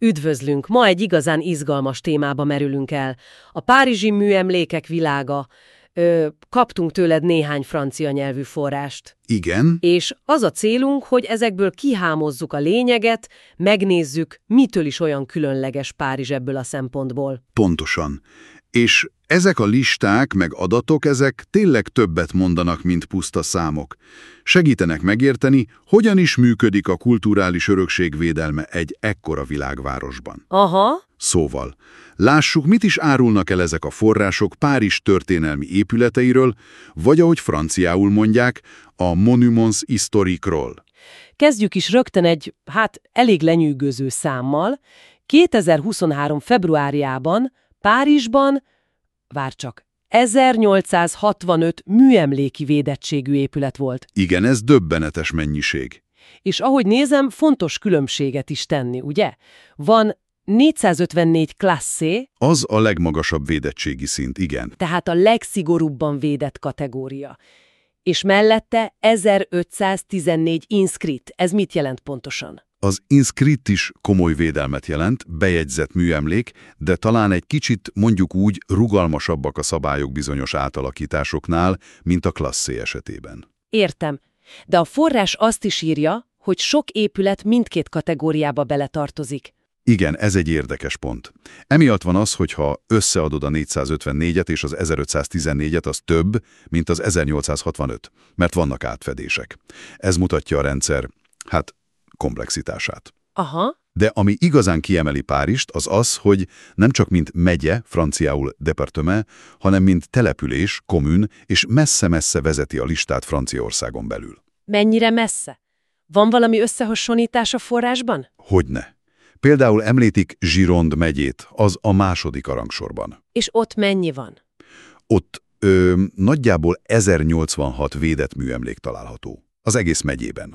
Üdvözlünk! Ma egy igazán izgalmas témába merülünk el. A párizsi műemlékek világa. Kaptunk tőled néhány francia nyelvű forrást. Igen. És az a célunk, hogy ezekből kihámozzuk a lényeget, megnézzük, mitől is olyan különleges Párizs ebből a szempontból. Pontosan. És ezek a listák meg adatok, ezek tényleg többet mondanak, mint puszta számok. Segítenek megérteni, hogyan is működik a kulturális örökség védelme egy ekkora világvárosban. Aha. Szóval, lássuk, mit is árulnak el ezek a források Párizs történelmi épületeiről, vagy ahogy franciául mondják, a Monuments Historiques-ról. Kezdjük is rögtön egy, elég lenyűgöző számmal. 2023. februárjában Párizsban, 1865 műemléki védettségű épület volt. Igen, ez döbbenetes mennyiség. És ahogy nézem, fontos különbséget is tenni, ugye? Van 454 classé, Az a legmagasabb védettségi szint, igen. tehát a legszigorúbban védett kategória. És mellette 1514 inscrit. Ez mit jelent pontosan? Az inscrit is komoly védelmet jelent, bejegyzett műemlék, de talán egy kicsit, mondjuk úgy, rugalmasabbak a szabályok bizonyos átalakításoknál, mint a classé esetében. Értem. De a forrás azt is írja, hogy sok épület mindkét kategóriába beletartozik. Igen, ez egy érdekes pont. Emiatt van az, hogyha összeadod a 454-et és az 1514-et, az több, mint az 1865, mert vannak átfedések. Ez mutatja a rendszer, komplexitását. Aha. De ami igazán kiemeli Párizst, az az, hogy nem csak mint megye, franciául département, hanem mint település, commune, és messze-messze vezeti a listát Franciaországon belül. Mennyire messze? Van valami összehasonlítás a forrásban? Hogyne. Például említik Gironde megyét, az a második a rangsorban. És ott mennyi van? Ott nagyjából 1086 védett műemlék található. Az egész megyében.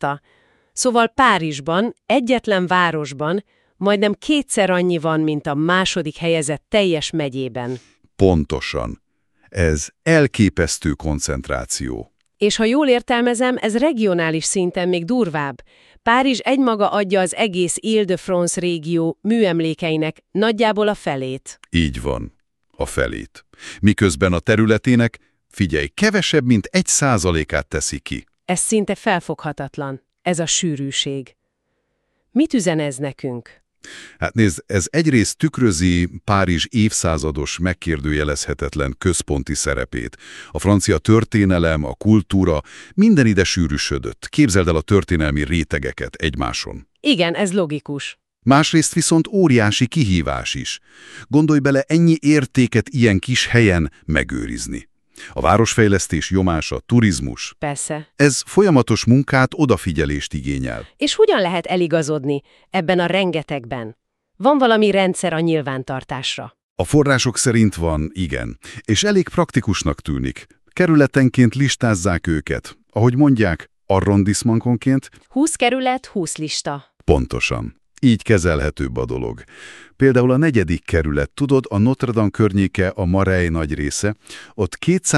Szóval Párizsban, egyetlen városban majdnem kétszer annyi van, mint a második helyezett teljes megyében. Pontosan. Ez elképesztő koncentráció. És ha jól értelmezem, ez regionális szinten még durvább. Párizs egymaga adja az egész Île-de-France régió műemlékeinek nagyjából a felét. Így van. A felét. Miközben a területének, figyelj, kevesebb, mint 1%-át teszi ki. Ez szinte felfoghatatlan. Ez a sűrűség. Mit üzen ez nekünk? Nézd, ez egyrészt tükrözi Párizs évszázados, megkérdőjelezhetetlen központi szerepét. A francia történelem, a kultúra, minden ide sűrűsödött. Képzeld el a történelmi rétegeket egymáson. Igen, ez logikus. Másrészt viszont óriási kihívás is. Gondolj bele, ennyi értéket ilyen kis helyen megőrizni. A városfejlesztés nyomása, turizmus. Persze. Ez folyamatos munkát, odafigyelést igényel. És hogyan lehet eligazodni ebben a rengetegben? Van valami rendszer a nyilvántartásra? A források szerint van, igen, és elég praktikusnak tűnik. Kerületenként listázzák őket. Ahogy mondják, arrondissementonként. 20 kerület, 20 lista. Pontosan. Így kezelhetőbb a dolog. Például a 4. kerület, tudod, a Notre-Dame környéke, a Marais nagy része, ott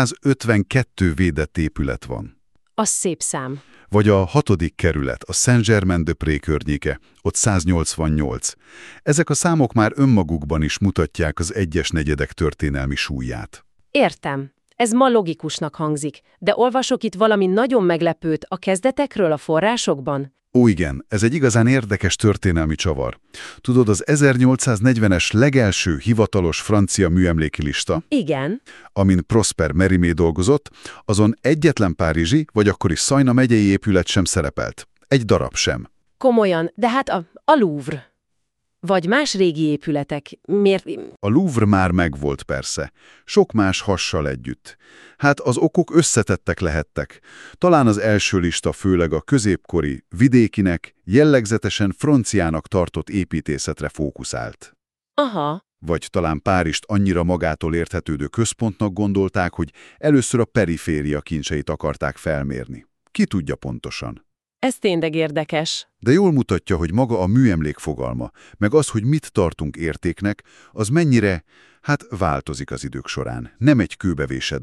252 védett épület van. Az szép szám. Vagy a 6. kerület, a Saint-Germain-de-Prés környéke, ott 188. Ezek a számok már önmagukban is mutatják az egyes negyedek történelmi súlyát. Értem. Ez ma logikusnak hangzik, de olvasok itt valami nagyon meglepőt a kezdetekről a forrásokban? Ó, igen, ez egy igazán érdekes történelmi csavar. Tudod, az 1840-es legelső hivatalos francia műemléki lista, Igen. amin Prosper Mérimée dolgozott, azon egyetlen párizsi, vagy akkor is Szajna megyei épület sem szerepelt. Egy darab sem. Komolyan, de a Louvre. Vagy más régi épületek. Miért? A Louvre már megvolt persze. Sok más hassal együtt. Az okok összetettek lehettek. Talán az első lista főleg a középkori, vidékinek, jellegzetesen franciának tartott építészetre fókuszált. Aha. Vagy talán Párizst annyira magától érthetődő központnak gondolták, hogy először a periféria kincseit akarták felmérni. Ki tudja pontosan. Ez tényleg érdekes. De jól mutatja, hogy maga a műemlék fogalma, meg az, hogy mit tartunk értéknek, az mennyire, változik az idők során. Nem egy kőbevésett dolog.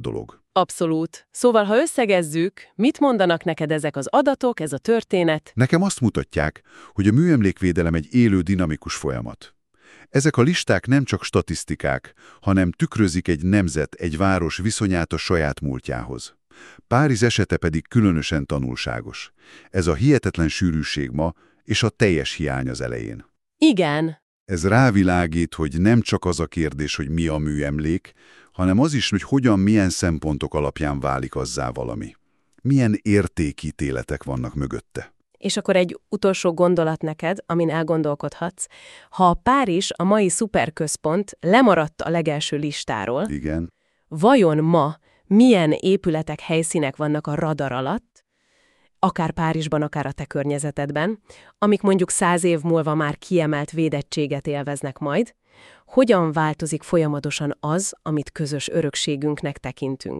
Abszolút. Szóval, ha összegezzük, mit mondanak neked ezek az adatok, ez a történet? Nekem azt mutatják, hogy a műemlékvédelem egy élő, dinamikus folyamat. Ezek a listák nem csak statisztikák, hanem tükrözik egy nemzet, egy város viszonyát a saját múltjához. Párizs esete pedig különösen tanulságos. Ez a hihetetlen sűrűség ma, és a teljes hiány az elején. Igen. Ez rávilágít, hogy nem csak az a kérdés, hogy mi a műemlék, hanem az is, hogy hogyan, milyen szempontok alapján válik azzá valami. Milyen értékítéletek vannak mögötte. És akkor egy utolsó gondolat neked, amin elgondolkodhatsz. Ha a Párizs, a mai szuperközpont lemaradt a legelső listáról, Igen. vajon ma milyen épületek, helyszínek vannak a radar alatt, akár Párizsban, akár a te környezetedben, amik mondjuk 100 év múlva már kiemelt védettséget élveznek majd? Hogyan változik folyamatosan az, amit közös örökségünknek tekintünk?